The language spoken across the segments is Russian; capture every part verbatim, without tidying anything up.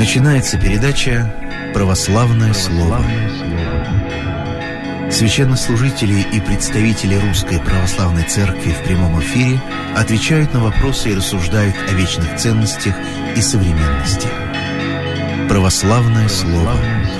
Начинается передача «Православное слово». Священнослужители и представители Русской Православной Церкви в прямом эфире отвечают на вопросы и рассуждают о вечных ценностях и современности. «Православное слово».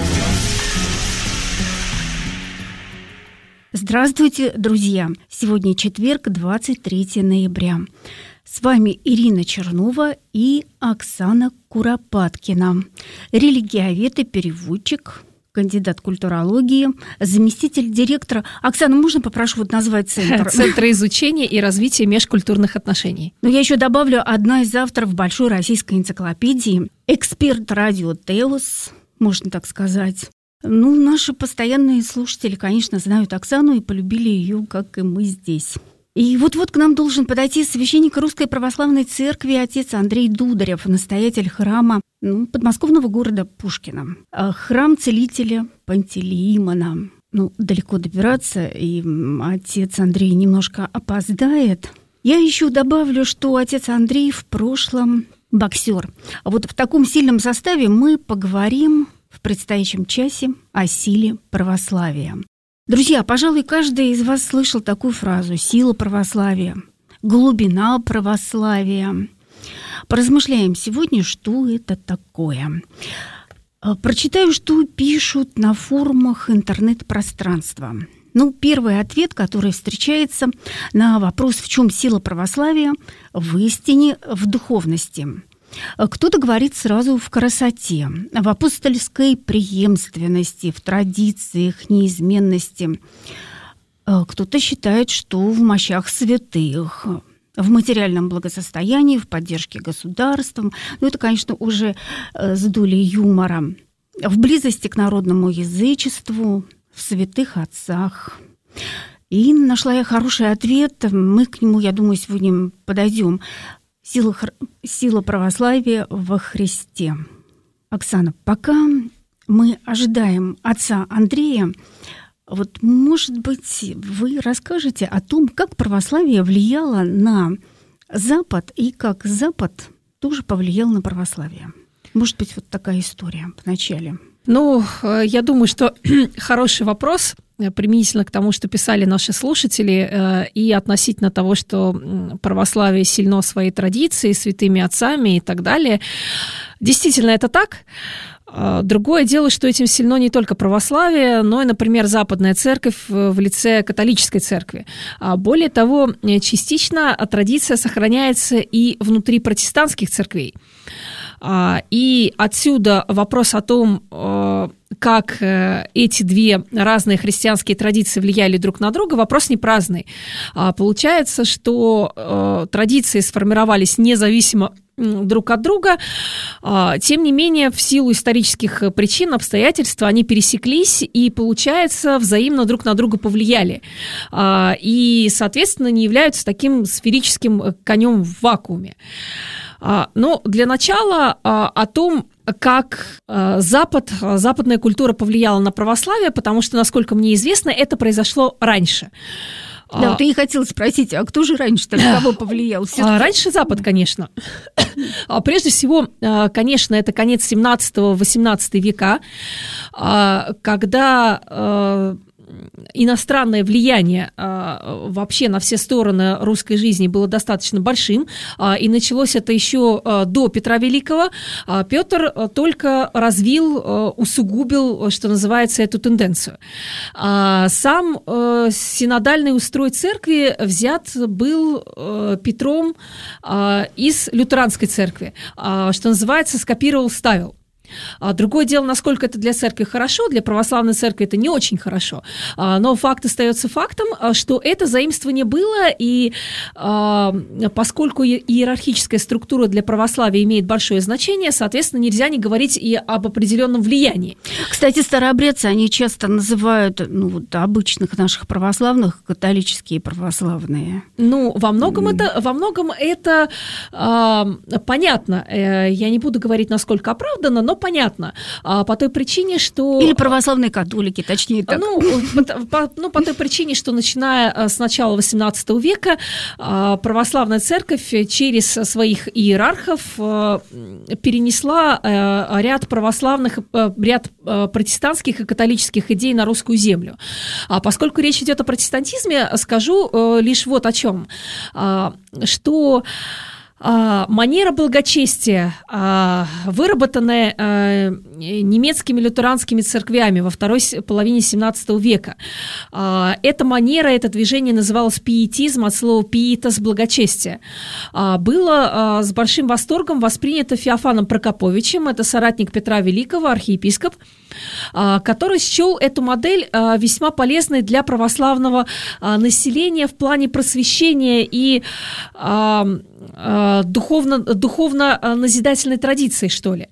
Здравствуйте, друзья! Сегодня четверг, двадцать третьего ноября. С вами Ирина Чернова и Оксана Куропаткина, религиовед и переводчик, кандидат культурологии, заместитель директора. Оксана, можно попрошу вот назвать центр? Центр изучения и развития межкультурных отношений. Но я еще добавлю, одна из авторов Большой российской энциклопедии, эксперт радио ТЭОС, можно так сказать. Ну, наши постоянные слушатели, конечно, знают Оксану и полюбили ее, как и мы здесь. И вот-вот к нам должен подойти священник Русской Православной Церкви отец Андрей Дударев, настоятель храма ну, подмосковного города Пушкино. Храм целителя Пантелеимона. Ну, далеко добираться, и отец Андрей немножко опоздает. Я еще добавлю, что отец Андрей в прошлом боксер. А вот в таком сильном составе мы поговорим в предстоящем часе о силе православия. Друзья, пожалуй, каждый из вас слышал такую фразу «сила православия», «глубина православия». Поразмышляем сегодня, что это такое. Прочитаю, что пишут на форумах интернет-пространства. Ну, первый ответ, который встречается на вопрос, в чем сила православия, в истине, в духовности. Кто-то говорит сразу в красоте, в апостольской преемственности, в традициях, неизменности. Кто-то считает, что в мощах святых, в материальном благосостоянии, в поддержке государством. Ну, это, конечно, уже с долей юмора. В близости к народному язычеству, в святых отцах. И нашла я хороший ответ. Мы к нему, я думаю, сегодня подойдем. Сила, сила православия во Христе. Оксана, пока мы ожидаем отца Андрея, вот, может быть, вы расскажете о том, как православие влияло на Запад и как Запад тоже повлиял на православие. Может быть, вот такая история вначале. Ну, я думаю, что хороший вопрос применительно к тому, что писали наши слушатели, и относительно того, что православие сильно своей традицией, святыми отцами и так далее. Действительно, это так. Другое дело, что этим сильно не только православие, но и, например, Западная Церковь в лице католической церкви. Более того, частично традиция сохраняется и внутри протестантских церквей. И отсюда вопрос о том, как эти две разные христианские традиции влияли друг на друга, вопрос не праздный. Получается, что традиции сформировались независимо друг от друга, тем не менее, в силу исторических причин, обстоятельств, они пересеклись и, получается, взаимно друг на друга повлияли. И, соответственно, не являются таким сферическим конем в вакууме. Но для начала о том, как Запад, западная культура повлияла на православие, потому что, насколько мне известно, это произошло раньше. Да, вот я и хотела спросить, а кто же раньше-то на кого повлиял? Все-таки... Раньше Запад, конечно. Прежде всего, конечно, это конец семнадцатого-восемнадцатого века, когда иностранное влияние а, вообще на все стороны русской жизни было достаточно большим, а, и началось это еще а, до Петра Великого. А, Петр а, только развил, а, усугубил, что называется, эту тенденцию. А, сам а, синодальный устрой церкви взят был а, Петром а, из лютеранской церкви, а, что называется, скопировал, вставил. Другое дело, насколько это для церкви хорошо, для православной церкви это не очень хорошо, но факт остается фактом, что это заимствование было, и поскольку иерархическая структура для православия имеет большое значение, соответственно, нельзя не говорить и об определенном влиянии. Кстати, старообрядцы, они часто называют, ну, вот, обычных наших православных католические православные. Ну, во многом mm. это, во многом это э, понятно. Я не буду говорить, насколько оправдано, но понятно. По той причине, что... Или православные католики, точнее так. Ну, по, по, ну, по той причине, что начиная с начала восемнадцатого века православная церковь через своих иерархов перенесла ряд православных, ряд протестантских и католических идей на русскую землю. А поскольку речь идет о протестантизме, скажу лишь вот о чем. Что манера благочестия, выработанная немецкими лютеранскими церквями во второй половине семнадцатого века, эта манера, это движение называлось пиетизм, от слова пиетас – благочестие, было с большим восторгом воспринято Феофаном Прокоповичем, это соратник Петра Великого, архиепископ, который счел эту модель весьма полезной для православного населения в плане просвещения и духовно, духовно-назидательной традиции, что ли.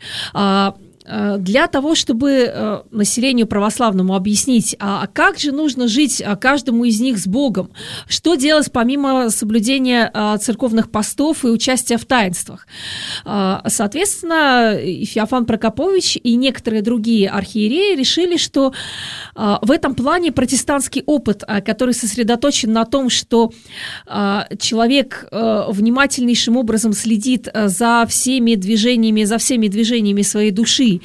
Для того, чтобы населению православному объяснить, а как же нужно жить каждому из них с Богом, что делать помимо соблюдения церковных постов и участия в таинствах. Соответственно, Феофан Прокопович и некоторые другие архиереи решили, что в этом плане протестантский опыт, который сосредоточен на том, что человек внимательнейшим образом следит за всеми движениями, за всеми движениями своей души,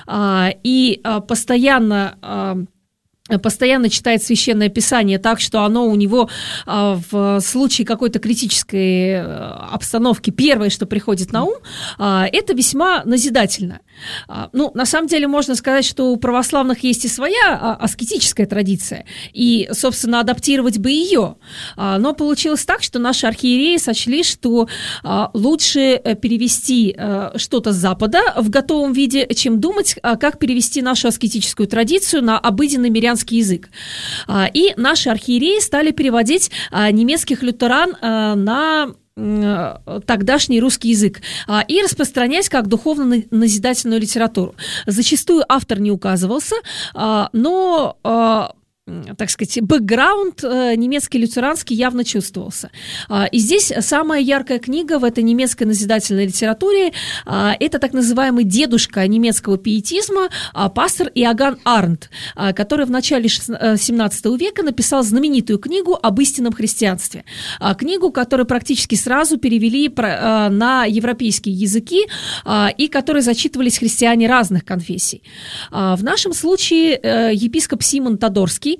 и постоянно постоянно читает Священное Писание так, что оно у него в случае какой-то критической обстановки первое, что приходит на ум, это весьма назидательно. Ну, на самом деле можно сказать, что у православных есть и своя аскетическая традиция, и, собственно, адаптировать бы ее. Но получилось так, что наши архиереи сочли, что лучше перевести что-то с Запада в готовом виде, чем думать, как перевести нашу аскетическую традицию на обыденный мирянский язык. И наши архиереи стали переводить немецких лютеран на тогдашний русский язык и распространять как духовно-назидательную литературу. Зачастую автор не указывался, но, так сказать, бэкграунд немецкий лютеранский явно чувствовался. И здесь самая яркая книга в этой немецкой назидательной литературе – это так называемый дедушка немецкого пиетизма, пастор Иоганн Арндт, который в начале семнадцатого века написал знаменитую книгу об истинном христианстве. Книгу, которую практически сразу перевели на европейские языки и которой зачитывались христиане разных конфессий. В нашем случае епископ Симон Тодорский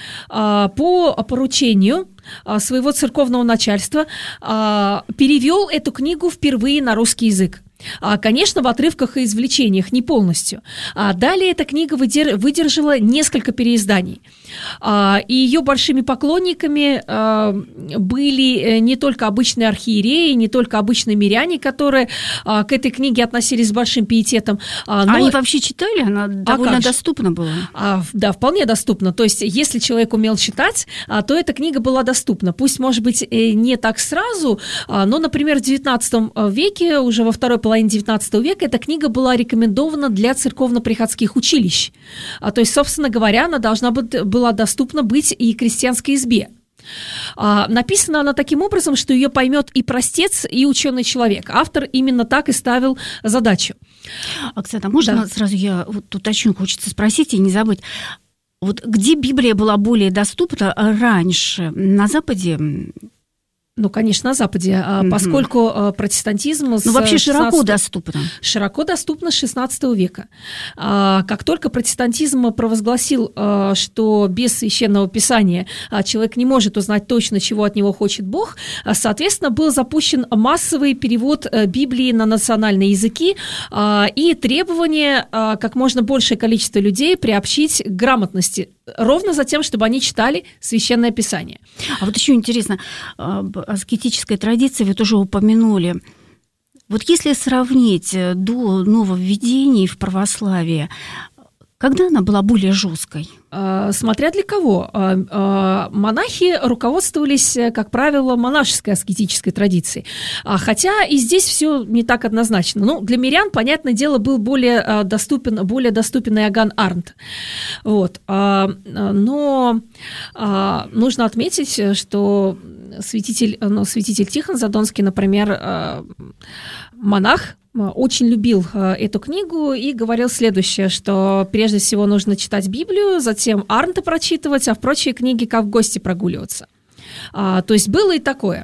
по поручению своего церковного начальства перевел эту книгу впервые на русский язык. Конечно, в отрывках и извлечениях, не полностью. Далее эта книга выдержала несколько переизданий. И ее большими поклонниками были не только обычные архиереи, не только обычные миряне, которые к этой книге относились с большим пиететом. Но... Они вообще читали? Она довольно а доступна была. Да, вполне доступна. То есть, если человек умел читать, то эта книга была доступна. Пусть, может быть, не так сразу, но, например, в девятнадцатом веке, уже во второй половине девятнадцатого века, эта книга была рекомендована для церковно-приходских училищ. То есть, собственно говоря, она должна быть, была доступна быть и крестьянской избе. А, написана она таким образом, что ее поймет и простец, и ученый человек. Автор именно так и ставил задачу. Оксана, можно да. сразу я вот уточню, хочется спросить и не забыть. Вот где Библия была более доступна раньше? На Западе? Ну, конечно, на Западе, mm-hmm. поскольку протестантизм... Ну, вообще широко доступно. Широко доступно с шестнадцатого века. Как только протестантизм провозгласил, что без Священного Писания человек не может узнать точно, чего от него хочет Бог, соответственно, был запущен массовый перевод Библии на национальные языки и требование как можно большее количество людей приобщить к грамотности, ровно за тем, чтобы они читали Священное Писание. А вот еще интересно, аскетической традиции вы тоже упомянули. Вот если сравнить до нововведений в православии, когда она была более жесткой? Смотря для кого. Монахи руководствовались, как правило, монашеской аскетической традицией. Хотя и здесь все не так однозначно. Ну, для мирян, понятное дело, был более доступен, более доступен Иоганн Арндт. Вот. Но нужно отметить, что святитель, ну, святитель Тихон Задонский, например, монах, очень любил эту книгу и говорил следующее, что прежде всего нужно читать Библию, затем Арнта прочитывать, а в прочие книги как в гости прогуливаться. То есть было и такое.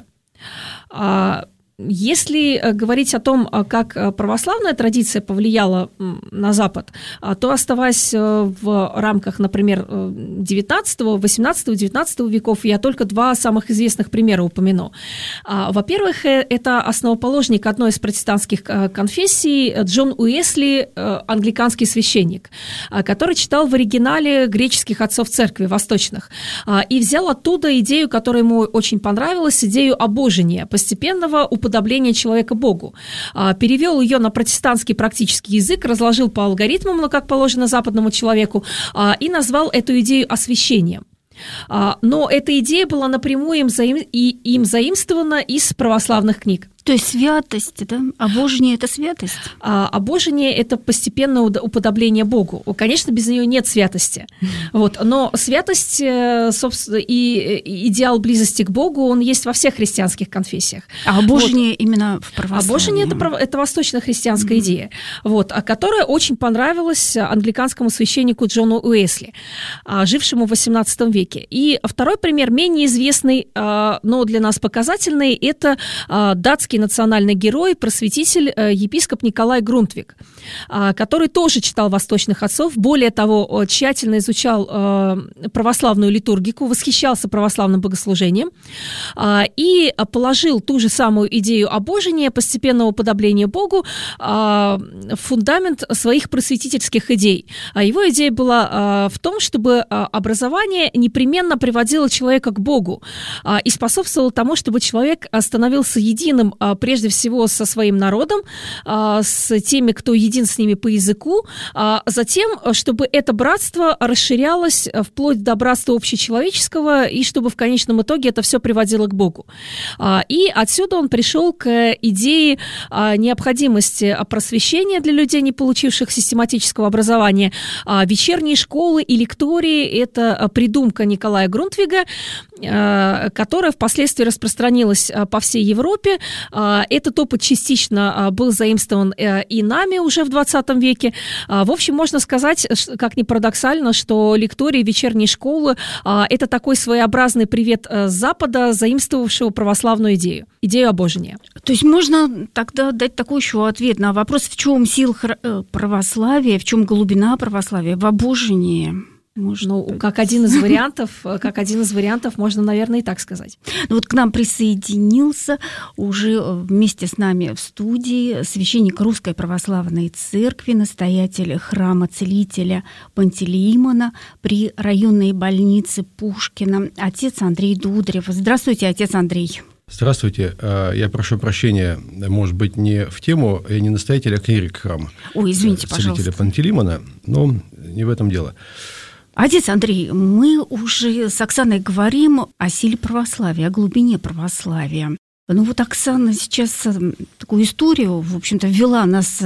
Если говорить о том, как православная традиция повлияла на Запад, то, оставаясь в рамках, например, девятнадцатого, восемнадцатого, девятнадцатого веков, я только два самых известных примера упомяну. Во-первых, это основоположник одной из протестантских конфессий Джон Уэсли, англиканский священник, который читал в оригинале греческих отцов церкви, восточных, и взял оттуда идею, которая ему очень понравилась, идею обожения, постепенного уподобления уподобление человека Богу. Перевел ее на протестантский практический язык, разложил по алгоритмам, как положено западному человеку, и назвал эту идею освящением. Но эта идея была напрямую им, заим... и им заимствована из православных книг. То есть святость, да? Обожение – это святость? А, обожение – это постепенное уподобление Богу. Конечно, без нее нет святости. Вот. Но святость, собственно, и идеал близости к Богу, он есть во всех христианских конфессиях. А обожение вот. Именно в православии? Обожение – это, это восточно-христианская mm-hmm. идея, вот, которая очень понравилась англиканскому священнику Джону Уэсли, жившему в восемнадцатом веке. И второй пример, менее известный, но для нас показательный, это датский национальный герой, просветитель, епископ Николай Грунтвиг, который тоже читал восточных отцов, более того, тщательно изучал православную литургику, восхищался православным богослужением и положил ту же самую идею обожения, постепенного уподобления Богу в фундамент своих просветительских идей. Его идея была в том, чтобы образование непременно приводило человека к Богу и способствовало тому, чтобы человек становился единым прежде всего со своим народом, с теми, кто един с ними по языку, затем, чтобы это братство расширялось вплоть до братства общечеловеческого, и чтобы в конечном итоге это все приводило к Богу. И отсюда он пришел к идее необходимости просвещения для людей, не получивших систематического образования. Вечерние школы и лектории – это придумка Николая Грунтвига, которая впоследствии распространилась по всей Европе. Этот опыт частично был заимствован и нами уже в двадцатом веке. В общем, можно сказать, как ни парадоксально, что лектории, вечерние школы – это такой своеобразный привет с Запада, заимствовавшего православную идею, идею обожения. То есть можно тогда дать такой еще ответ на вопрос, в чем сила православия, в чем глубина православия, в обожении? Может ну, быть. как один из вариантов, как один из вариантов, можно, наверное, и так сказать. Ну, вот к нам присоединился уже вместе с нами в студии священник Русской Православной Церкви, настоятель храма Целителя Пантелеимона при районной больнице Пушкина, отец Андрей Дударев. Здравствуйте, отец Андрей. Здравствуйте. Я прошу прощения, может быть, не в тему, я не настоятель, а клирик храма. Ой, извините, Целителя пожалуйста. Пантелеимона, но не в этом дело. Отец Андрей, мы уже с Оксаной говорим о силе православия, о глубине православия. Ну вот Оксана сейчас такую историю, в общем-то, ввела нас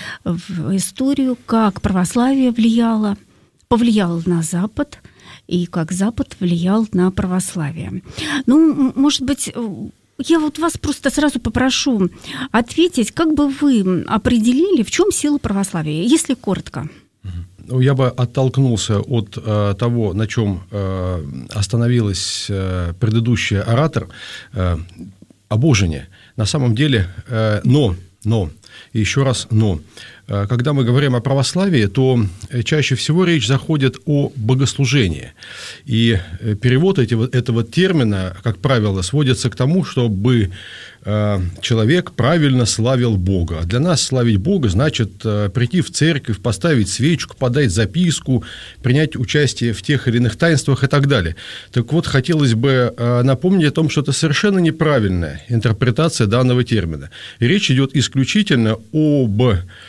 в историю, как православие влияло, повлияло на Запад, и как Запад влиял на православие. Ну, может быть, я вот вас просто сразу попрошу ответить, как бы вы определили, в чем сила православия, если коротко? Я бы оттолкнулся от э, того, на чем э, остановилась э, предыдущий оратор, э, обожение. На самом деле, э, но, но, и еще раз но. Э, когда мы говорим о православии, то чаще всего речь заходит о богослужении. И перевод этого, этого термина, как правило, сводится к тому, чтобы человек правильно славил Бога. А для нас славить Бога значит прийти в церковь, поставить свечку, подать записку, принять участие в тех или иных таинствах и так далее. Так вот, хотелось бы напомнить о том, что это совершенно неправильная интерпретация данного термина. И речь идет исключительно об,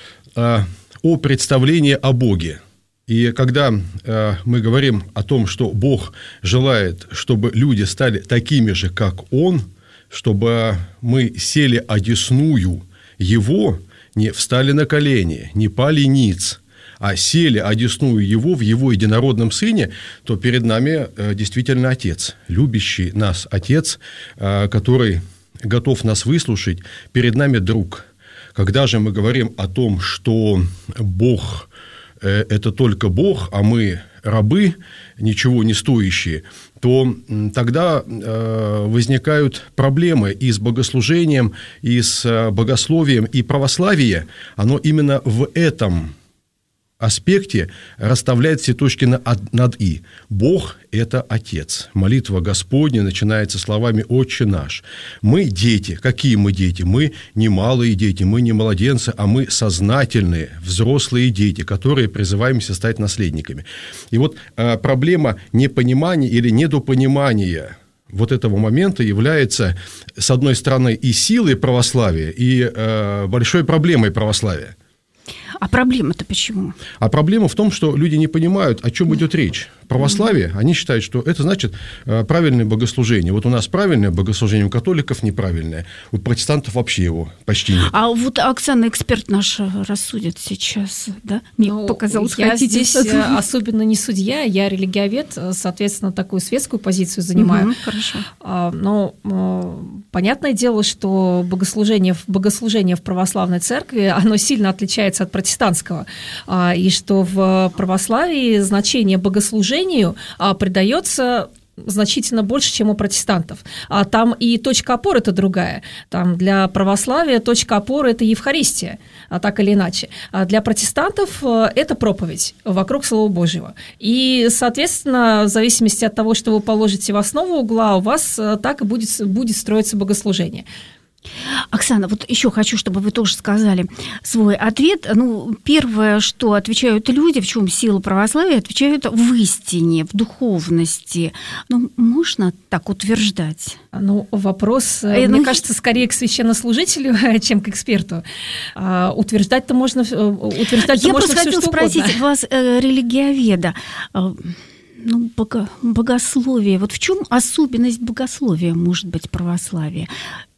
о представлении о Боге. И когда э, мы говорим о том, что Бог желает, чтобы люди стали такими же, как Он, чтобы мы сели одесную Его, не встали на колени, не пали ниц, а сели одесную Его в Его единородном Сыне, то перед нами э, действительно Отец, любящий нас Отец, э, который готов нас выслушать, перед нами друг, когда же мы говорим о том, что Бог – это только Бог, а мы рабы, ничего не стоящие, то тогда возникают проблемы и с богослужением, и с богословием, и православие, оно именно в этом аспекте расставляет все точки над «и». Бог – это Отец. Молитва Господня начинается словами «Отче наш». Мы дети. Какие мы дети? Мы не малые дети, мы не младенцы, а мы сознательные, взрослые дети, которые призываемся стать наследниками. И вот э, проблема непонимания или недопонимания вот этого момента является, с одной стороны, и силой православия, и э, большой проблемой православия. А проблема-то почему? А проблема в том, что люди не понимают, о чем идет речь. Православие, они считают, что это значит правильное богослужение. Вот у нас правильное богослужение, у католиков неправильное, у протестантов вообще его почти нет. А вот Оксана, эксперт наш, рассудит сейчас, да? Мне ну, показалось, я хотите здесь сказать? Особенно не судья, я религиовед, соответственно, такую светскую позицию занимаю. Угу, хорошо. А, но понятное дело, что богослужение, богослужение в православной церкви, оно сильно отличается от протестантского, а, и что в православии значение богослужения придается значительно больше, чем у протестантов. А там и точка опоры – это другая. Там для православия точка опоры – это Евхаристия, а так или иначе. А для протестантов это проповедь вокруг Слова Божьего. И, соответственно, в зависимости от того, что вы положите в основу угла, у вас так и будет, будет строиться богослужение. Оксана, вот еще хочу, чтобы вы тоже сказали свой ответ. Ну, первое, что отвечают люди, в чем сила православия, отвечают в истине, в духовности. Ну, можно так утверждать? Ну, вопрос, а, мне ну, кажется, скорее к священнослужителю, чем к эксперту. А, утверждать-то можно, утверждать-то Я можно просто все, хотела что спросить угодно. вас, э, религиоведа, э, ну, бого, богословие. Вот в чем особенность богословия, может быть, православия?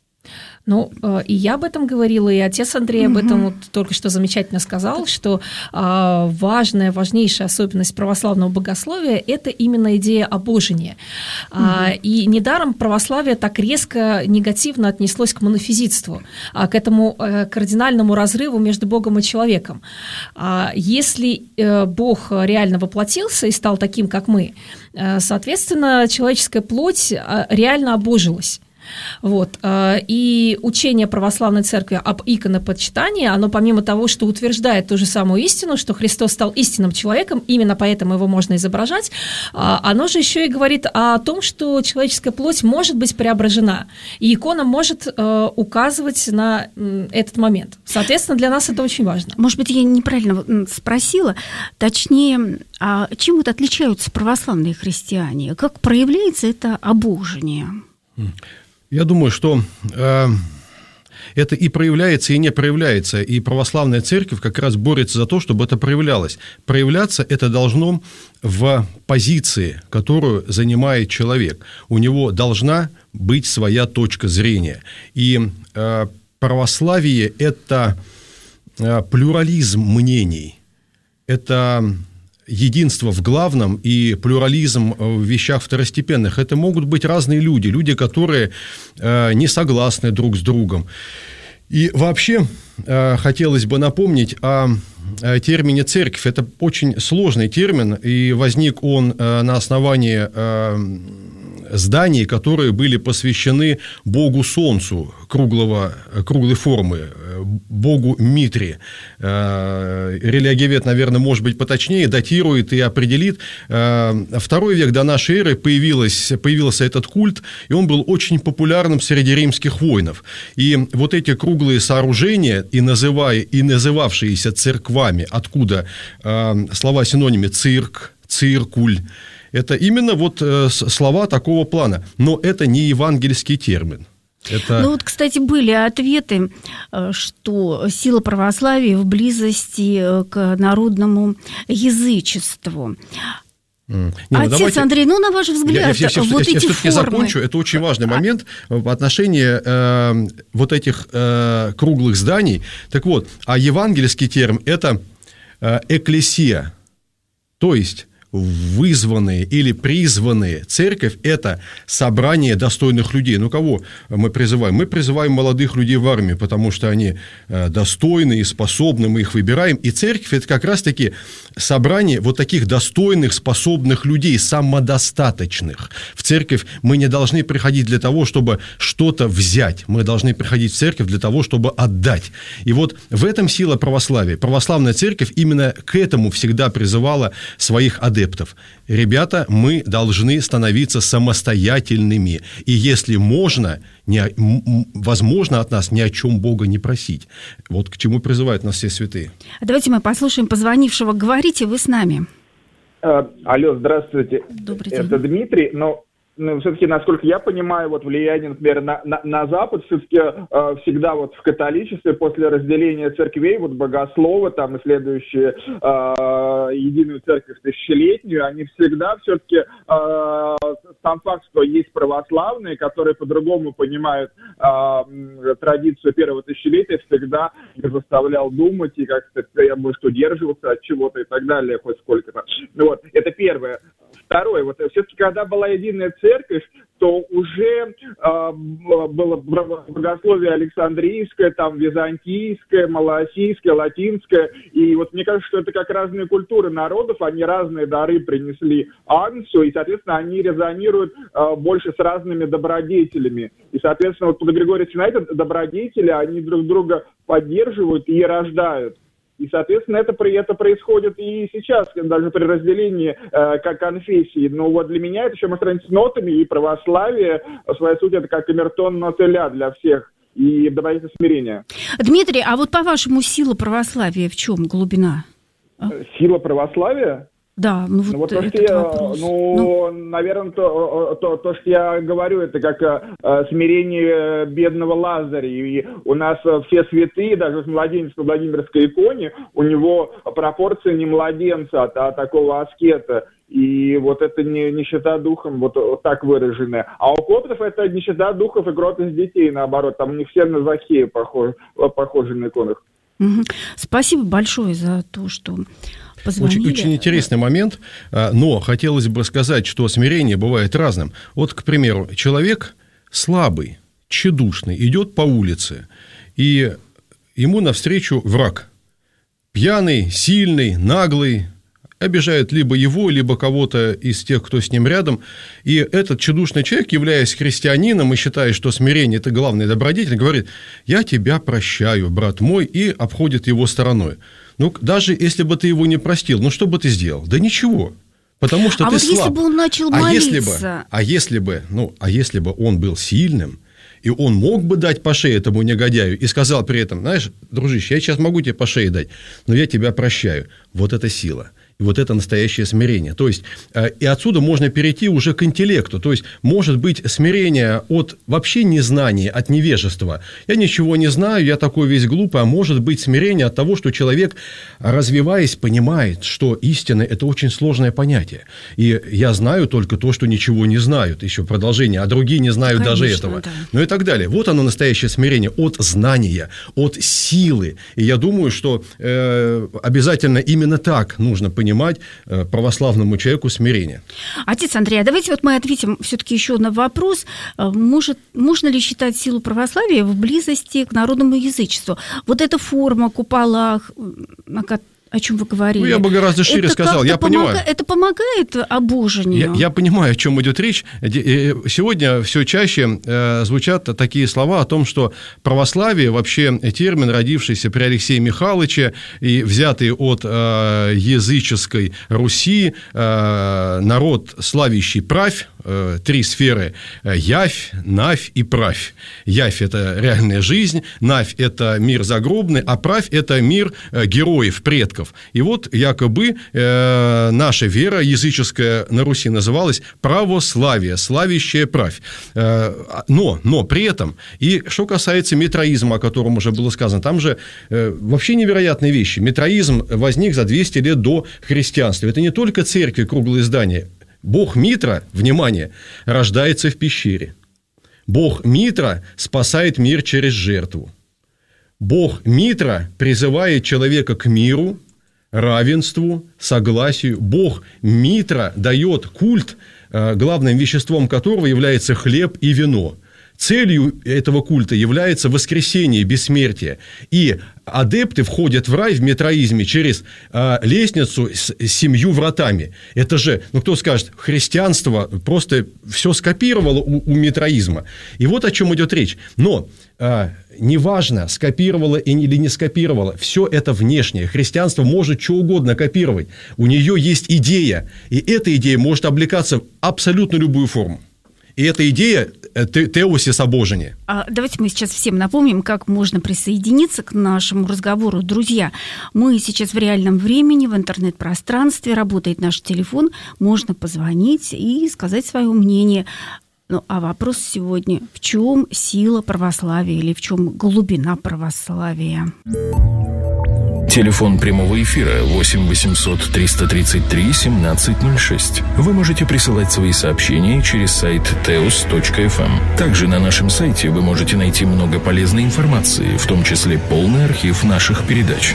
Ну, и я об этом говорила, и отец Андрей об этом вот только что замечательно сказал, что важная, важнейшая особенность православного богословия – это именно идея обожения. Mm-hmm. И недаром православие так резко негативно отнеслось к монофизитству, к этому кардинальному разрыву между Богом и человеком. Если Бог реально воплотился и стал таким, как мы, соответственно, человеческая плоть реально обожилась. Вот. И учение православной церкви об иконопочитании, оно помимо того, что утверждает ту же самую истину, что Христос стал истинным человеком, именно поэтому его можно изображать, оно же еще и говорит о том, что человеческая плоть может быть преображена, и икона может указывать на этот момент. Соответственно, для нас это очень важно. Может быть, я неправильно спросила, точнее, а чем вот отличаются православные христиане? Как проявляется это обожение? Я думаю, что э, это и проявляется, и не проявляется. И православная церковь как раз борется за то, чтобы это проявлялось. Проявляться это должно в позиции, которую занимает человек. У него должна быть своя точка зрения. И э, православие – это э, плюрализм мнений. Это единство в главном и плюрализм в вещах второстепенных. Это могут быть разные люди, люди, которые э, не согласны друг с другом. И вообще э, хотелось бы напомнить о, о термине «церковь». Это очень сложный термин, и возник он э, на основании э, зданий, которые были посвящены богу Солнцу круглого, круглой формы, богу Митре. Религиовед, наверное, может быть поточнее, датирует и определит. Второй век до нашей эры появилось, появился этот культ, и он был очень популярным среди римских воинов. И вот эти круглые сооружения, и, называя, и называвшиеся церквами, откуда слова синонимы «цирк», «циркуль», это именно вот слова такого плана. Но это не евангельский термин. Это... Ну вот, кстати, были ответы, что сила православия в близости к народному язычеству. Не, ну, Отец давайте... Андрей, ну, на ваш взгляд, я, я, я, вот я, эти я формы... закончу. Это очень важный момент в отношении э, вот этих э, круглых зданий. Так вот, а евангельский термин – это э, экклесия, то есть вызванные или призванные. Церковь – это собрание достойных людей. Ну, кого мы призываем? Мы призываем молодых людей в армию, потому что они достойны и способны, мы их выбираем. И церковь – это как раз-таки собрание вот таких достойных, способных людей, самодостаточных. В церковь мы не должны приходить для того, чтобы что-то взять. Мы должны приходить в церковь для того, чтобы отдать. И вот в этом сила православия. Православная церковь именно к этому всегда призывала своих адептов. Ребята, мы должны становиться самостоятельными. И если можно, не, возможно от нас ни о чем Бога не просить. Вот к чему призывают нас все святые. Давайте мы послушаем позвонившего. Говорите, вы с нами. А, алло, здравствуйте. Добрый день. Это Дмитрий, но... Ну, все-таки, насколько я понимаю, вот влияние, например, на, на, на Запад, все-таки э, всегда вот в католичестве после разделения церквей, вот богословы там и следующие э, единую церковь тысячелетнюю, они всегда все-таки э, сам факт, что есть православные, которые по-другому понимают э, традицию первого тысячелетия, всегда их заставлял думать и как-то, может, удерживаться от чего-то и так далее, хоть сколько-то. Вот, это первое. Второе, вот все-таки, когда была единая церковь, то уже э, было богословие Александрийское, там византийское, малоассийское, латинское, и вот мне кажется, что это как разные культуры народов, они разные дары принесли Агнцу, и, соответственно, они резонируют э, больше с разными добродетелями. И, соответственно, вот под Григория Синайта добродетели, они друг друга поддерживают и рождают. И, соответственно, это, это происходит и сейчас, даже при разделении э, как конфессии. Но вот для меня это еще можно сравнить с нотами, и православие, в своей сути, это как камертон нотеля для всех, и добавительное смирение. Дмитрий, а вот по-вашему сила православия в чем, глубина? Сила православия? Да, ну вот ну, вот то, этот что я, вопрос. Ну, ну, наверное, то, то, то, что я говорю, это как э, смирение бедного Лазаря. И у нас все святые, даже младенец на Владимирской иконе, у него пропорция не младенца, а, а такого аскета. И вот это не нищета духом, вот, вот так выраженная. А у коптов это нищета духов и кротость детей, наоборот. Там не все на Захея похожи, похожи на иконах. Угу. Спасибо большое за то, что позвонили. Очень, очень интересный момент, но хотелось бы сказать, что смирение бывает разным. Вот, к примеру, человек слабый, тщедушный, идет по улице, и ему навстречу враг. Пьяный, сильный, наглый, обижает либо его, либо кого-то из тех, кто с ним рядом. И этот тщедушный человек, являясь христианином и считая, что смирение – это главный добродетель, говорит: «Я тебя прощаю, брат мой», и обходит его стороной. Ну, даже если бы ты его не простил, ну, что бы ты сделал? Да ничего. Потому что а ты вот слаб. если бы он начал а молиться? Если бы, а, если бы, ну, а если бы он был сильным, и он мог бы дать по шее этому негодяю и сказал при этом: знаешь, дружище, я сейчас могу тебе по шее дать, но я тебя прощаю. Вот это сила. И вот это настоящее смирение. То есть, и отсюда можно перейти уже к интеллекту. То есть, может быть смирение от вообще незнания, от невежества. Я ничего не знаю, я такой весь глупый. А может быть смирение от того, что человек, развиваясь, понимает, что истина – это очень сложное понятие. И я знаю только то, что ничего не знают. Еще продолжение. А другие не знают Конечно, даже этого. Да. Ну и так далее. Вот оно, настоящее смирение от знания, от силы. И я думаю, что э, обязательно именно так нужно понимать понимать православному человеку смирение. Отец Андрей, а давайте вот мы ответим все-таки еще на вопрос. Может, можно ли считать силу православия в близости к народному язычеству? Вот эта форма, куполах, о чем вы говорили. Ну, я бы гораздо шире это сказал. Я помога... понимаю. Это помогает обожению? Я, я понимаю, о чем идет речь. Сегодня все чаще э, звучат такие слова о том, что православие, вообще термин, родившийся при Алексее Михайловиче и взятый от э, языческой Руси, э, народ, славящий правь, э, три сферы: явь, навь и правь. Явь – это реальная жизнь, навь – это мир загробный, а правь – это мир э, героев, предков. И вот якобы э, наша вера языческая на Руси называлась православие, славящая правь. Э, но, но при этом, и что касается митроизма, о котором уже было сказано, там же э, вообще невероятные вещи. Митроизм возник за двести лет до христианства. Это не только церкви, круглые здания. Бог Митра, внимание, рождается в пещере. Бог Митра спасает мир через жертву. Бог Митра призывает человека к миру, равенству, согласию. Бог Митра дает культ, главным веществом которого является хлеб и вино. Целью этого культа является воскресение, бессмертие. И адепты входят в рай в митраизме через э, лестницу с семью вратами. Это же, ну кто скажет, христианство просто все скопировало у, у митраизма. И вот о чем идет речь. Но э, неважно, скопировало или не скопировало, все это внешнее. Христианство может что угодно копировать. У нее есть идея, и эта идея может облекаться в абсолютно любую форму. И эта идея теосис обожения. А давайте мы сейчас всем напомним, как можно присоединиться к нашему разговору. Друзья, мы сейчас в реальном времени, в интернет-пространстве, работает наш телефон, можно позвонить и сказать свое мнение. Ну, а вопрос сегодня: в чем сила православия или в чем глубина православия? Телефон прямого эфира восемь восемьсот триста тридцать три семнадцать ноль шесть. Вы можете присылать свои сообщения через сайт теос точка эф эм. Также на нашем сайте вы можете найти много полезной информации, в том числе полный архив наших передач.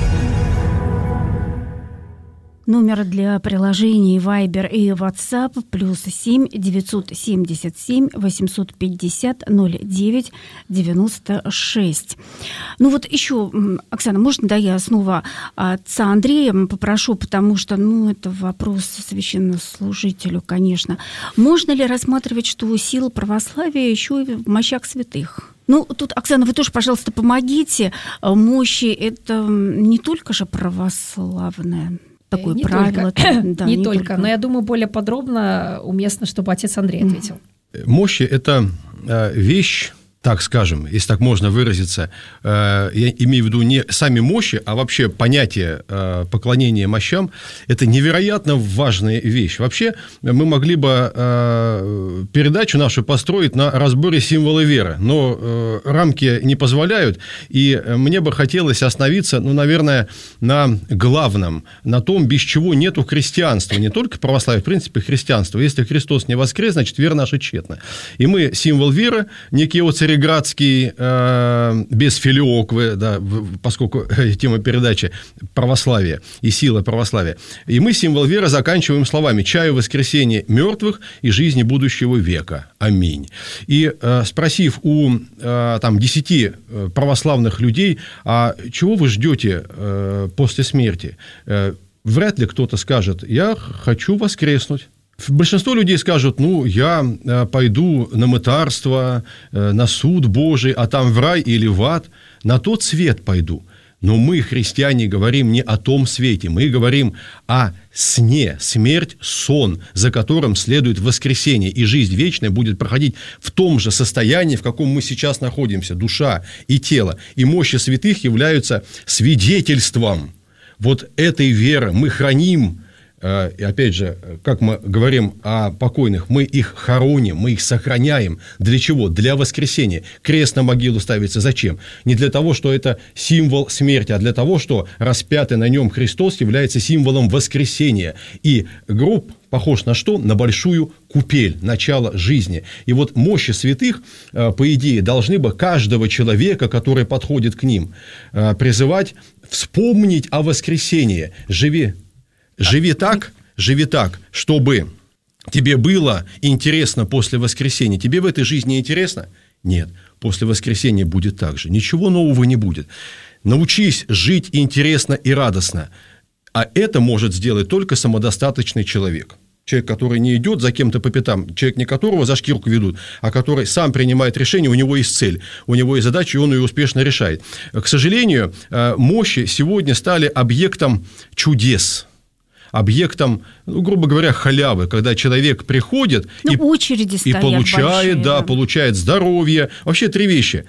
Номер для приложений Viber и WhatsApp плюс семь девятьсот семьдесят семь восемьсот пятьдесят ноль девять девяносто шесть. Ну вот еще, Оксана, можно, да, я снова отца Андрея попрошу, потому что, ну, это вопрос священнослужителю, конечно. Можно ли рассматривать, что сила православия еще и в мощах святых? Ну, тут, Оксана, вы тоже, пожалуйста, помогите. Мощи – это не только же православное такое не правило. Только. Да, не, не только, только, но я думаю, более подробно уместно, чтобы отец Андрей ответил. Мощи – это вещь, так скажем, если так можно выразиться, я имею в виду не сами мощи, а вообще понятие поклонения мощам – это невероятно важная вещь. Вообще мы могли бы передачу нашу построить на разборе символа веры, но рамки не позволяют, и мне бы хотелось остановиться, ну, наверное, на главном, на том, без чего нету христианства, не только православия, в принципе, христианства. Если Христос не воскрес, значит, вера наша тщетна. И мы символ веры, некий вот Цареградский, э, без филиоквы, да, поскольку тема передачи православие и сила православия. И мы символ веры заканчиваем словами: «Чаю воскресения мертвых и жизни будущего века. Аминь». И э, спросив у э, там, десяти православных людей: а чего вы ждете э, после смерти? Э, вряд ли кто-то скажет: я хочу воскреснуть. Большинство людей скажут: ну, я пойду на мытарство, на суд Божий, а там в рай или в ад, на тот свет пойду. Но мы, христиане, говорим не о том свете, мы говорим о сне, смерть – сон, за которым следует воскресение, и жизнь вечная будет проходить в том же состоянии, в каком мы сейчас находимся, душа и тело. И мощи святых являются свидетельством вот этой веры. Мы храним. И опять же, как мы говорим о покойных, мы их хороним, мы их сохраняем. Для чего? Для воскресения. Крест на могилу ставится зачем? Не для того, что это символ смерти, а для того, что распятый на нем Христос является символом воскресения. И гроб похож на что? На большую купель, начало жизни. И вот мощи святых, по идее, должны бы каждого человека, который подходит к ним, призывать вспомнить о воскресении. Живи. Живи так, живи так, чтобы тебе было интересно после воскресения. Тебе в этой жизни интересно? Нет. После воскресения будет так же. Ничего нового не будет. Научись жить интересно и радостно. А это может сделать только самодостаточный человек. Человек, который не идет за кем-то по пятам, человек, не которого за шкирку ведут, а который сам принимает решение, у него есть цель, у него есть задача, и он ее успешно решает. К сожалению, мощи сегодня стали объектом чудес, объектом, ну, грубо говоря, халявы, когда человек приходит ну, и, очереди и получает, большие, да, да. получает здоровье. Вообще три вещи.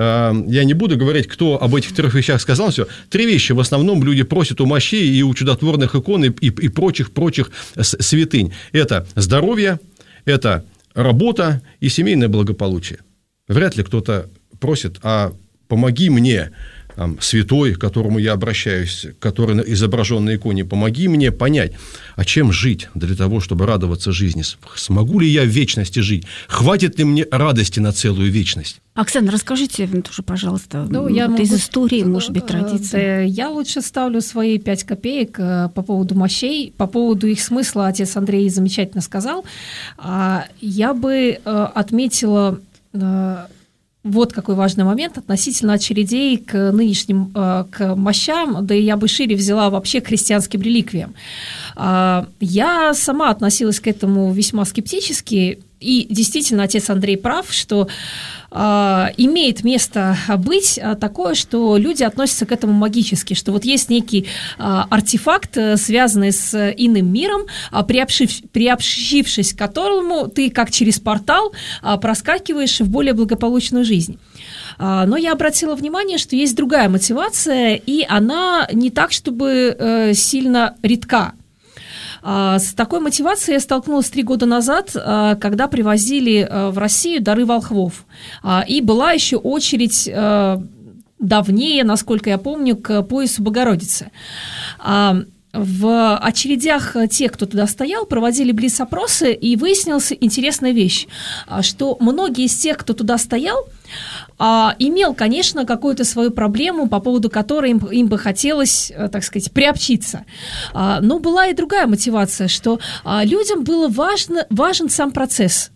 Я не буду говорить, кто об этих трех вещах сказал. Все. Три вещи в основном люди просят у мощей и у чудотворных икон и, и, и прочих-прочих святынь. Это здоровье, это работа и семейное благополучие. Вряд ли кто-то просит: а помоги мне там, святой, к которому я обращаюсь, который изображен на иконе, помоги мне понять, а чем жить для того, чтобы радоваться жизни? Смогу ли я в вечности жить? Хватит ли мне радости на целую вечность? Оксана, расскажите тоже, пожалуйста, ну, вот я из могу... истории, может быть, традиции. Я лучше ставлю свои пять копеек по поводу мощей, по поводу их смысла. Отец Андрей замечательно сказал. Я бы отметила вот какой важный момент относительно очередей к нынешним к мощам, да и я бы шире взяла вообще к христианским реликвиям. Я сама относилась к этому весьма скептически, и действительно отец Андрей прав, что э, имеет место быть такое, что люди относятся к этому магически, что вот есть некий э, артефакт, связанный с иным миром, э, приобщив, приобщившись к которому ты как через портал э, проскакиваешь в более благополучную жизнь. Но я обратила внимание, что есть другая мотивация, и она не так, чтобы э, сильно редка. С такой мотивацией я столкнулась три года назад, когда привозили в Россию дары волхвов. И была еще очередь давнее, насколько я помню, к поясу Богородицы. В очередях тех, кто туда стоял, проводили блиц-опросы, и выяснилась интересная вещь, что многие из тех, кто туда стоял, имел, конечно, какую-то свою проблему, по поводу которой им, им бы хотелось, так сказать, приобщиться. Но была и другая мотивация, что людям было важно, важен сам процесс.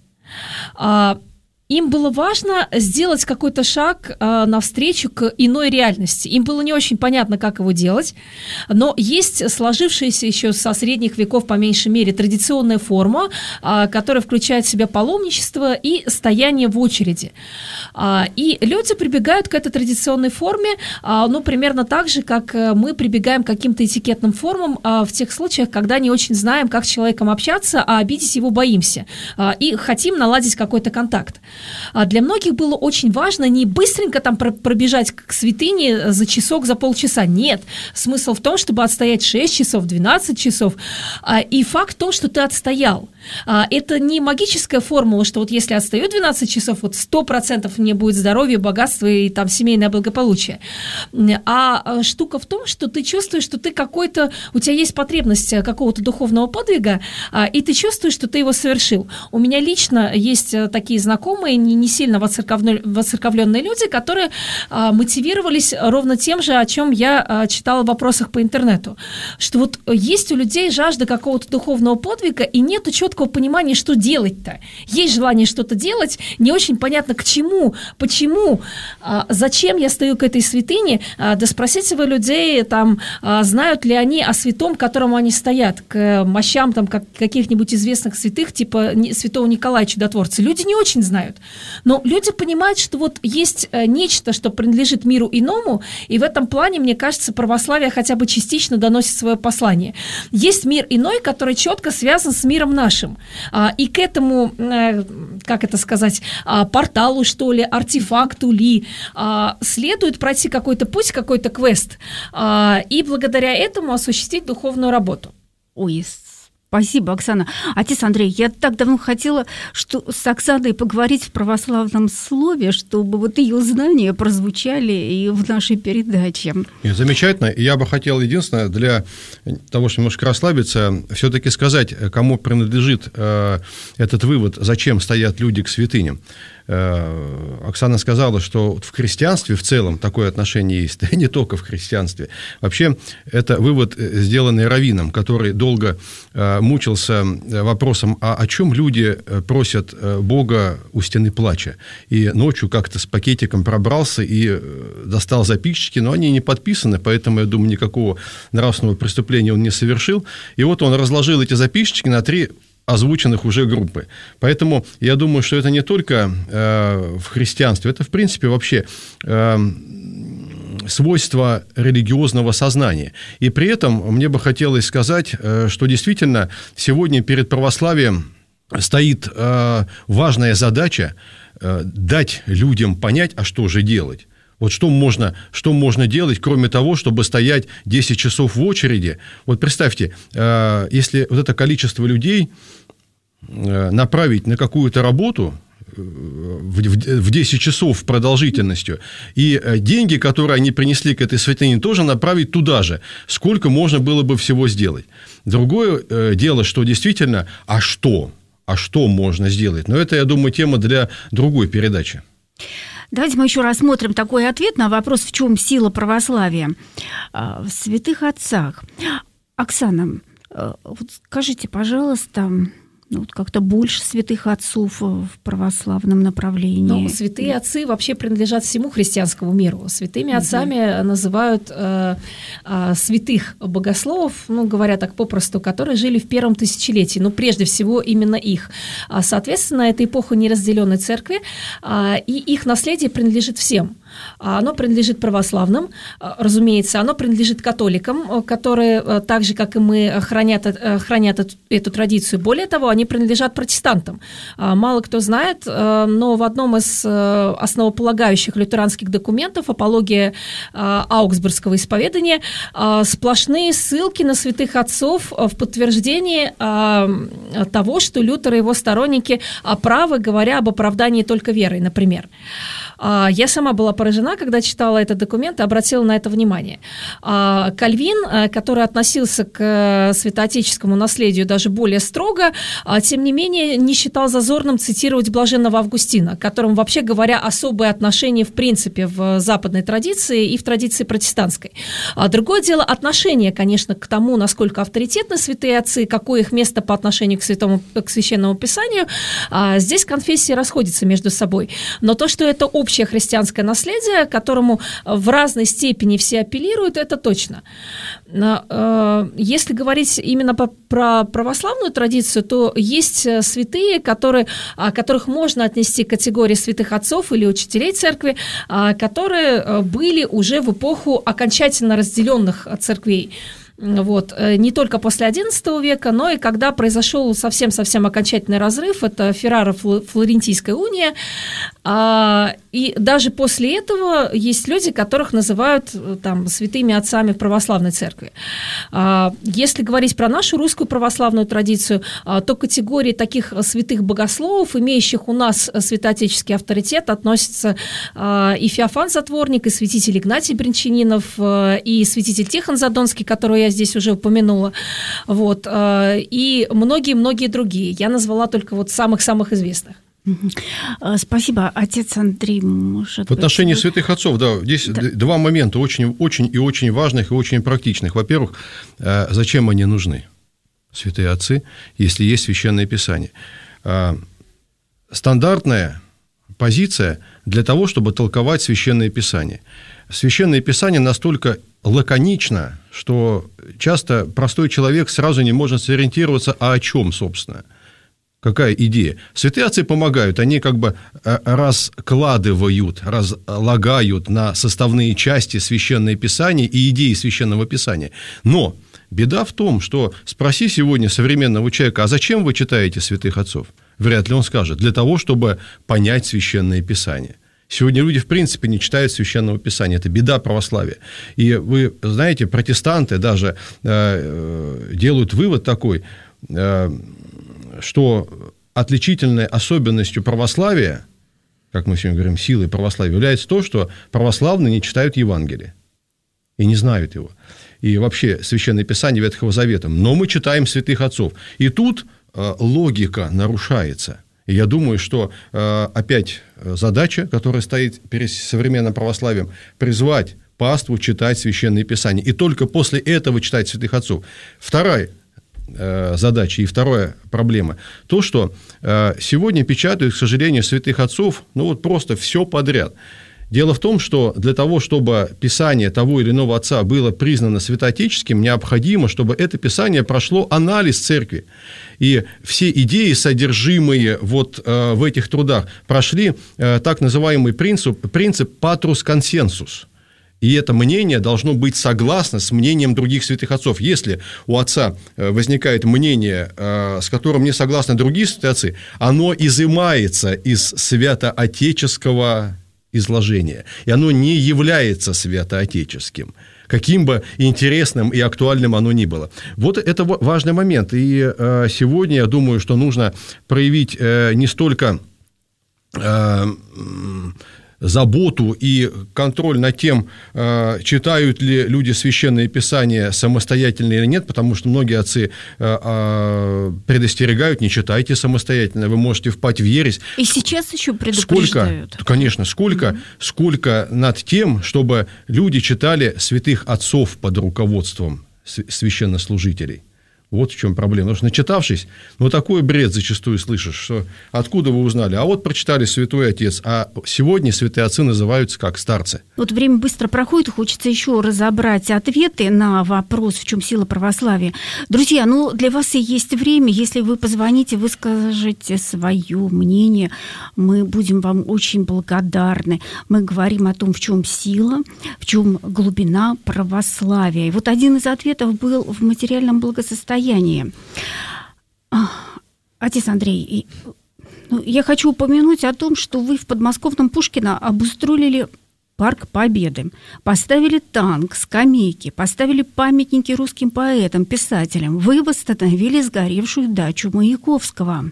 Им было важно сделать какой-то шаг э, навстречу к иной реальности. Им было не очень понятно, как его делать, но есть сложившаяся еще со средних веков, по меньшей мере, традиционная форма, э, которая включает в себя паломничество и стояние в очереди. Э, и люди прибегают к этой традиционной форме, э, ну, примерно так же, как мы прибегаем к каким-то этикетным формам э, в тех случаях, когда не очень знаем, как с человеком общаться, а обидеть его боимся, э, и хотим наладить какой-то контакт. Для многих было очень важно не быстренько там пробежать к святыне за часок, за полчаса. Нет. Смысл в том, чтобы отстоять шесть часов, двенадцать часов. И факт в том, что ты отстоял. Это не магическая формула, что вот если отстаю двенадцать часов, вот сто процентов мне будет здоровье, богатство и там семейное благополучие. А штука в том, что ты чувствуешь, что ты какой-то, у тебя есть потребность какого-то духовного подвига, и ты чувствуешь, что ты его совершил. У меня лично есть такие знакомые, не, не сильно воцерковленные люди, которые а, мотивировались ровно тем же, о чем я а, читала в вопросах по интернету. Что вот есть у людей жажда какого-то духовного подвига, и нету четкого понимания, что делать-то. Есть желание что-то делать, не очень понятно, к чему, почему, а, зачем я стою к этой святыне. А, да спросите вы людей, там, а, знают ли они о святом, к которому они стоят, к мощам там, как, каких-нибудь известных святых, типа святого Николая Чудотворца. Люди не очень знают. Но люди понимают, что вот есть нечто, что принадлежит миру иному, и в этом плане, мне кажется, православие хотя бы частично доносит свое послание. Есть мир иной, который четко связан с миром нашим. И к этому, как это сказать, порталу, что ли, артефакту ли, следует пройти какой-то путь, какой-то квест, и благодаря этому осуществить духовную работу. Ой, спасибо, Оксана. Отец Андрей, я так давно хотела что, с Оксаной поговорить в православном слове, чтобы вот ее знания прозвучали и в нашей передаче. Замечательно. Я бы хотел, единственное, для того, чтобы немножко расслабиться, все-таки сказать, кому принадлежит э, этот вывод, зачем стоят люди к святыням. Оксана сказала, что в христианстве в целом такое отношение есть, не только в христианстве. Вообще, это вывод, сделанный раввином, который долго мучился вопросом, а о чем люди просят Бога у стены плача. И ночью как-то с пакетиком пробрался и достал записчики, но они не подписаны, поэтому, я думаю, никакого нравственного преступления он не совершил. И вот он разложил эти записчики на три озвученных уже группы. Поэтому я думаю, что это не только э, в христианстве, это, в принципе, вообще э, свойство религиозного сознания. И при этом мне бы хотелось сказать, э, что действительно сегодня перед православием стоит э, важная задача э, дать людям понять, а что же делать. Вот что можно, что можно делать, кроме того, чтобы стоять десять часов в очереди. Вот представьте, э, если вот это количество людей направить на какую-то работу, в, в десять часов продолжительностью, и деньги, которые они принесли к этой святыне, тоже направить туда же, сколько можно было бы всего сделать. Другое дело, что действительно, а что? А что можно сделать? Но это, я думаю, тема для другой передачи. Давайте мы еще рассмотрим такой ответ на вопрос, в чем сила православия. В святых отцах. Оксана, вот скажите, пожалуйста, ну, вот как-то больше святых отцов в православном направлении. Ну, святые отцы вообще принадлежат всему христианскому миру. Святыми отцами mm-hmm. называют э, э, святых богословов, ну, говоря так попросту, которые жили в первом тысячелетии. Ну, прежде всего, именно их. Соответственно, это эпоха неразделенной церкви, э, и их наследие принадлежит всем. Оно принадлежит православным, разумеется, оно принадлежит католикам, которые, так же, как и мы, хранят, хранят эту, эту традицию. Более того, они принадлежат протестантам. Мало кто знает, но в одном из основополагающих лютеранских документов «Апология Аугсбургского исповедания» сплошные ссылки на святых отцов в подтверждении того, что Лютер и его сторонники правы, говоря об оправдании только верой, например. Я сама была поражена, когда читала этот документ и обратила на это внимание. Кальвин, который относился к святоотеческому наследию даже более строго, тем не менее не считал зазорным цитировать блаженного Августина, к которому, вообще говоря, особое отношение в принципе в западной традиции и в традиции протестантской. Другое дело отношение, конечно, к тому, насколько авторитетны святые отцы, какое их место по отношению к, святому, к Священному Писанию. Здесь конфессии расходятся между собой. Но то, что это общее общее христианское наследие, к которому в разной степени все апеллируют, это точно. Если говорить именно про православную традицию, то есть святые, которые, которых можно отнести к категории святых отцов или учителей церкви, которые были уже в эпоху окончательно разделенных церквей. Вот. Не только после одиннадцатого века, но и когда произошел совсем-совсем окончательный разрыв, это Ферраро-Флорентийская уния, и даже после этого есть люди, которых называют там святыми отцами в православной церкви. Если говорить про нашу русскую православную традицию, то к категории таких святых богословов, имеющих у нас святоотеческий авторитет, относятся и Феофан Затворник, и святитель Игнатий Брянчанинов, и святитель Тихон Задонский, которого я здесь уже упомянула, вот, и многие-многие другие. Я назвала только вот самых-самых известных. Спасибо. Отец Андрей, может В отношении быть... святых отцов, да, здесь да. два момента очень, очень и очень важных и очень практичных. Во-первых, зачем они нужны, святые отцы, если есть Священное Писание? Стандартная позиция для того, чтобы толковать Священное Писание. Священное Писание настолько лаконично, что часто простой человек сразу не может сориентироваться, а о чем, собственно. Какая идея? Святые отцы помогают, они как бы раскладывают, разлагают на составные части Священное Писание и идеи Священного Писания. Но беда в том, что спроси сегодня современного человека, а зачем вы читаете святых отцов? Вряд ли он скажет, для того, чтобы понять Священное Писание. Сегодня люди, в принципе, не читают Священного Писания. Это беда православия. И вы знаете, протестанты даже э, делают вывод такой, э, что отличительной особенностью православия, как мы сегодня говорим, силой православия, является то, что православные не читают Евангелие и не знают его. И вообще Священное Писание Ветхого Завета. Но мы читаем святых отцов. И тут э, логика нарушается. И я думаю, что э, опять задача, которая стоит перед современным православием, призвать паству читать Священное Писание. И только после этого читать святых отцов. Вторая э, задача и вторая проблема. То, что э, сегодня печатают, к сожалению, святых отцов, ну вот просто все подряд. Дело в том, что для того, чтобы Писание того или иного отца было признано святоотеческим, необходимо, чтобы это Писание прошло анализ церкви. И все идеи, содержимые вот э, в этих трудах, прошли э, так называемый принцип, принцип «патрус консенсус». И это мнение должно быть согласно с мнением других святых отцов. Если у отца возникает мнение, с которым не согласны другие святые отцы, оно изымается из святоотеческого изложения, и оно не является святоотеческим, каким бы интересным и актуальным оно ни было. Вот это важный момент. И сегодня, я думаю, что нужно проявить не столько э, заботу и контроль над тем, читают ли люди Священное Писание самостоятельно или нет, потому что многие отцы предостерегают: не читайте самостоятельно, вы можете впасть в ересь. И сейчас еще предупреждают. Сколько, конечно, сколько, mm-hmm. сколько над тем, чтобы люди читали святых отцов под руководством священнослужителей. Вот в чем проблема. Потому что, начитавшись, ну, такой бред зачастую слышишь, что откуда вы узнали? А вот прочитали Святой Отец, а сегодня святые отцы называются как старцы. Вот время быстро проходит, хочется еще разобрать ответы на вопрос, в чем сила православия. Друзья, ну, для вас и есть время. Если вы позвоните, вы скажете свое мнение, мы будем вам очень благодарны. Мы говорим о том, в чем сила, в чем глубина православия. И вот один из ответов был в материальном благосостоянии. Отец Андрей, ну, я хочу упомянуть о том, что вы в подмосковном Пушкино обустроили парк Победы, поставили танк, скамейки, поставили памятники русским поэтам, писателям. Вы восстановили сгоревшую дачу Маяковского.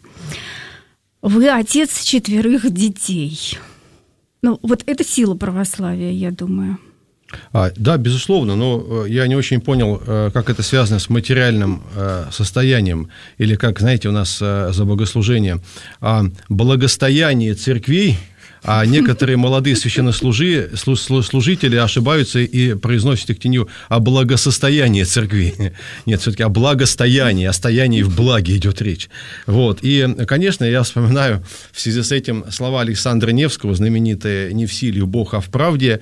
Вы отец четверых детей. Ну, вот это сила православия, я думаю. А, да, безусловно, но я не очень понял, как это связано с материальным состоянием, или как, знаете, у нас за богослужение, благостояние церквей, а некоторые молодые священнослужители ошибаются и произносят их тенью о благосостоянии церкви. Нет, все-таки о благостоянии, о стоянии в благе идет речь. Вот. И, конечно, я вспоминаю в связи с этим слова Александра Невского, знаменитые «Не в силе Бог, а в правде»,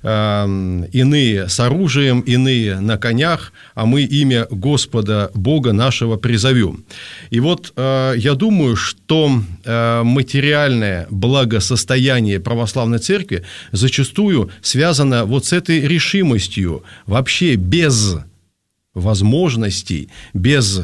«Иные с оружием, иные на конях, а мы имя Господа Бога нашего призовем». И вот я думаю, что материальное благосостояние православной церкви зачастую связано вот с этой решимостью вообще без возможностей, без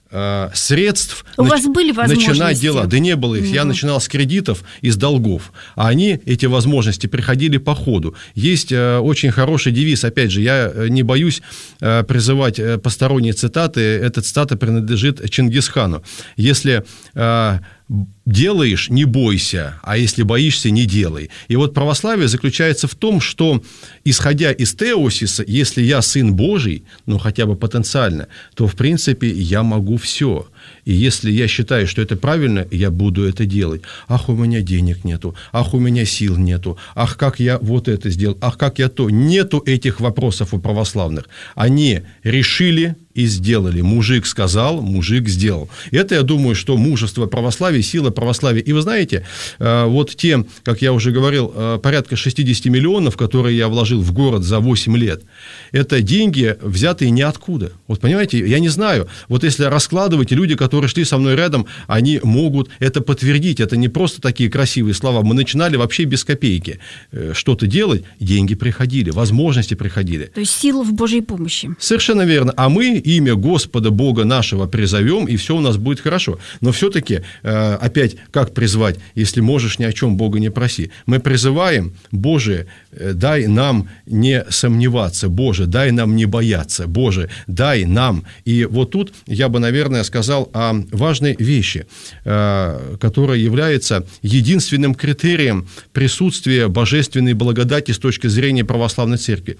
средств У нач- вас были возможности? Начинать дела. Да не было их. Mm-hmm. Я начинал с кредитов и с долгов. А они, эти возможности, приходили по ходу. Есть э, очень хороший девиз. Опять же, я не боюсь э, призывать посторонние цитаты. Эта цитата принадлежит Чингисхану. Если э, делаешь, не бойся, а если боишься, не делай. И вот православие заключается в том, что, исходя из теосиса, если я сын Божий, ну хотя бы потенциально, то, в принципе, я могу все. И если я считаю, что это правильно, я буду это делать. Ах, у меня денег нету, ах, у меня сил нету, ах, как я вот это сделал, ах, как я то. Нету этих вопросов у православных. Они решили и сделали. Мужик сказал, мужик сделал. Это, я думаю, что мужество православия, сила православия. И вы знаете, вот те, как я уже говорил, порядка шестьдесят миллионов, которые я вложил в город за восемь лет, это деньги, взятые ниоткуда. Вот понимаете, я не знаю, вот если раскладывать, люди, которые шли со мной рядом, они могут это подтвердить. Это не просто такие красивые слова. Мы начинали вообще без копейки что-то делать, деньги приходили, возможности приходили. То есть сила в Божьей помощи. Совершенно верно. А мы имя Господа Бога нашего призовем, и все у нас будет хорошо. Но все-таки, опять, как призвать, если можешь, ни о чем Бога не проси? Мы призываем: Боже, дай нам не сомневаться, Боже, дай нам не бояться, Боже, дай нам. И вот тут я бы, наверное, сказал о важной вещи, которая является единственным критерием присутствия божественной благодати с точки зрения православной церкви.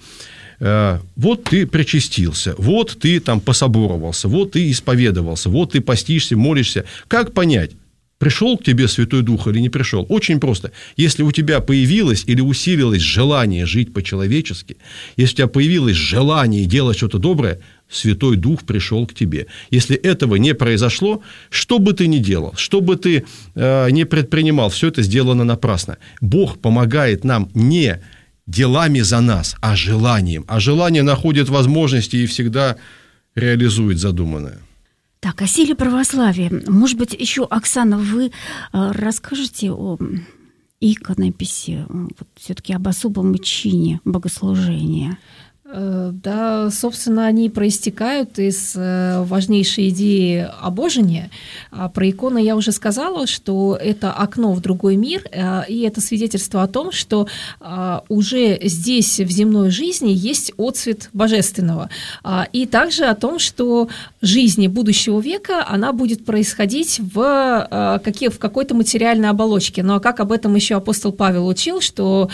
Вот ты причастился, вот ты там пособоровался, вот ты исповедовался, вот ты постишься, молишься. Как понять, пришел к тебе Святой Дух или не пришел? Очень просто. Если у тебя появилось или усилилось желание жить по-человечески, если у тебя появилось желание делать что-то доброе, Святой Дух пришел к тебе. Если этого не произошло, что бы ты ни делал, что бы ты э, ни предпринимал, все это сделано напрасно. Бог помогает нам не делами за нас, а желанием. А желание находит возможности и всегда реализует задуманное. Так, о силе православия. Может быть, еще, Оксана, вы расскажете о иконописи, вот все-таки об особом чине богослужения? Да, собственно, они проистекают из важнейшей идеи обожения. Про иконы я уже сказала, что это окно в другой мир, и это свидетельство о том, что уже здесь, в земной жизни, есть отцвет божественного. И также о том, что жизнь будущего века, она будет происходить в, в какой-то материальной оболочке. Но как об этом еще апостол Павел учил, что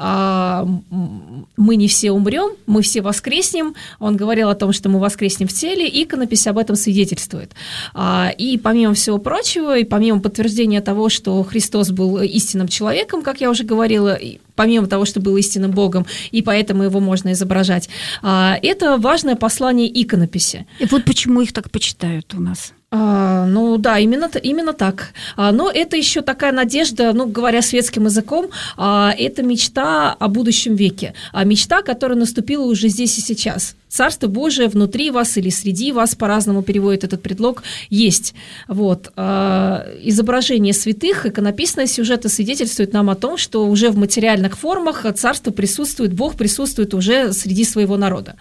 мы не все умрем, мы все воскреснем. Он говорил о том, что мы воскреснем в теле, и иконопись об этом свидетельствует. И помимо всего прочего, и помимо подтверждения того, что Христос был истинным человеком, как я уже говорила, помимо того, что был истинным Богом, и поэтому его можно изображать, это важное послание иконописи. И вот почему их так почитают у нас. А, ну да, именно, именно так. А, но это еще такая надежда, ну, говоря светским языком, а, это мечта о будущем веке. А мечта, которая наступила уже здесь и сейчас. Царство Божие внутри вас или среди вас, по-разному переводит этот предлог, есть. Вот. А, изображение святых, иконописные сюжеты свидетельствуют нам о том, что уже в материальных формах царство присутствует, Бог присутствует уже среди своего народа.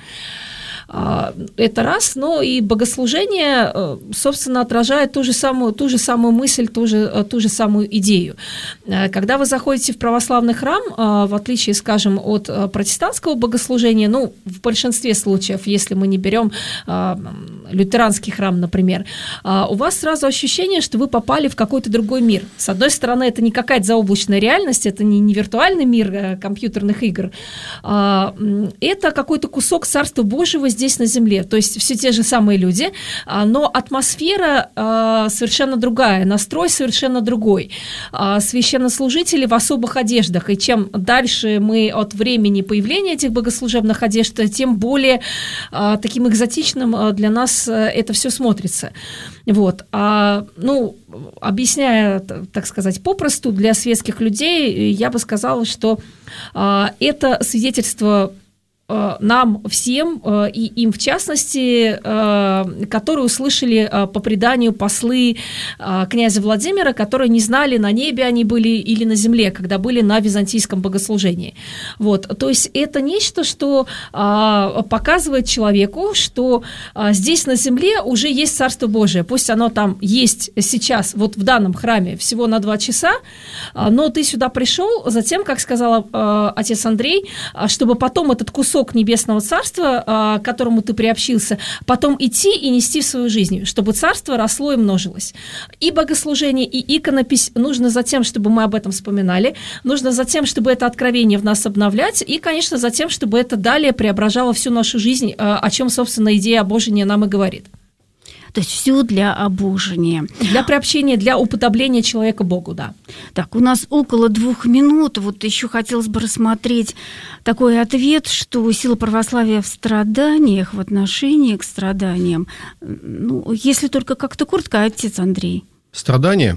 Это раз, но и богослужение, собственно, отражает ту же самую, ту же самую мысль, ту же, ту же самую идею. Когда вы заходите в православный храм, в отличие, скажем, от протестантского богослужения, ну, в большинстве случаев, если мы не берем лютеранский храм, например, у вас сразу ощущение, что вы попали в какой-то другой мир. С одной стороны, это не какая-то заоблачная реальность, это не, не виртуальный мир компьютерных игр, это какой-то кусок Царства Божьего здесь на земле, то есть все те же самые люди, но атмосфера совершенно другая, настрой совершенно другой. Священнослужители в особых одеждах, и чем дальше мы от времени появления этих богослужебных одежд, тем более таким экзотичным для нас это все смотрится. Вот. А, ну, объясняя, так сказать, попросту для светских людей, я бы сказала, что это свидетельство нам всем, и им в частности, которые услышали по преданию послы князя Владимира, которые не знали, на небе они были или на земле, когда были на византийском богослужении. Вот. То есть это нечто, что показывает человеку, что здесь на земле уже есть Царство Божие. Пусть оно там есть сейчас, вот в данном храме, всего на два часа, но ты сюда пришел затем, как сказал отец Андрей, чтобы потом этот кусок Небесного Царства, к которому ты приобщился, потом идти и нести в свою жизнь, чтобы царство росло и множилось. И богослужение, и иконопись нужно за тем, чтобы мы об этом вспоминали, нужно за тем, чтобы это откровение в нас обновлять, и, конечно, за тем, чтобы это далее преображало всю нашу жизнь, о чем, собственно, идея обожения нам и говорит. То есть все для обожения. Для приобщения, для уподобления человека Богу, да. Так, у нас около двух минут. Вот еще хотелось бы рассмотреть такой ответ, что сила православия в страданиях, в отношении к страданиям. Ну, если только как-то коротко, отец Андрей. Страдания.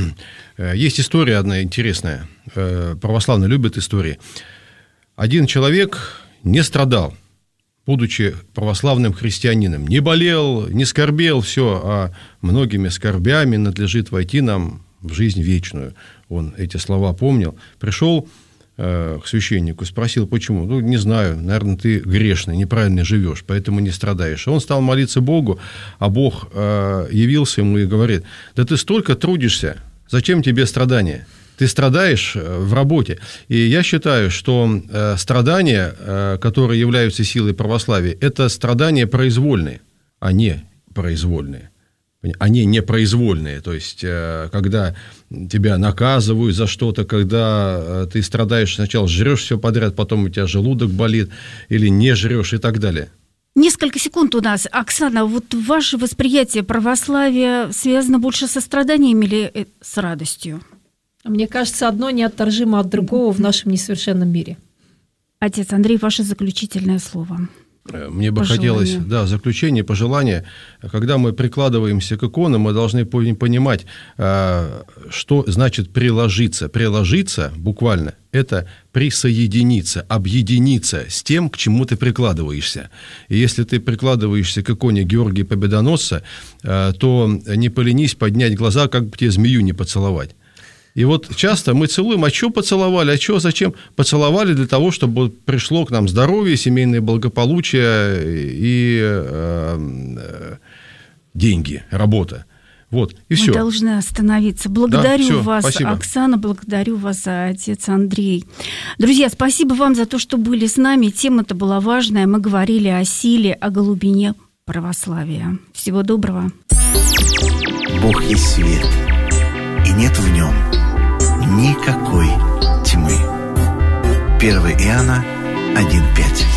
Есть история одна интересная. Православные любят истории. Один человек не страдал, будучи православным христианином, не болел, не скорбел, все, а многими скорбями надлежит войти нам в жизнь вечную. Он эти слова помнил. Пришел э, к священнику, спросил, почему? Ну, не знаю, наверное, ты грешный, неправильно живешь, поэтому не страдаешь. Он стал молиться Богу, а Бог э, явился ему и говорит, да ты столько трудишься, зачем тебе страдания? Ты страдаешь в работе. И я считаю, что страдания, которые являются силой православия, это страдания произвольные, а не произвольные. Они не произвольные. То есть, когда тебя наказывают за что-то, когда ты страдаешь, сначала жрешь все подряд, потом у тебя желудок болит, или не жрешь и так далее. Несколько секунд у нас. Оксана, вот ваше восприятие православия связано больше со страданиями или с радостью? Мне кажется, одно неотторжимо от другого в нашем несовершенном мире. Отец Андрей, ваше заключительное слово. Мне бы пожелание. хотелось, да, заключение, пожелание. Когда мы прикладываемся к иконам, мы должны понимать, что значит приложиться. Приложиться буквально – это присоединиться, объединиться с тем, к чему ты прикладываешься. И если ты прикладываешься к иконе Георгия Победоносца, то не поленись поднять глаза, как бы тебе змею не поцеловать. И вот часто мы целуем, а что поцеловали, а что, зачем? Поцеловали для того, чтобы пришло к нам здоровье, семейное благополучие и э, э, деньги, работа. Вот, и все. Мы должны остановиться. Благодарю да, все, вас, спасибо. Оксана, благодарю вас, отец Андрей. Друзья, спасибо вам за то, что были с нами. Тема-то была важная. Мы говорили о силе, о глубине православия. Всего доброго. Бог есть свет, и нет в нем никакой тьмы. первое Иоанна один пять.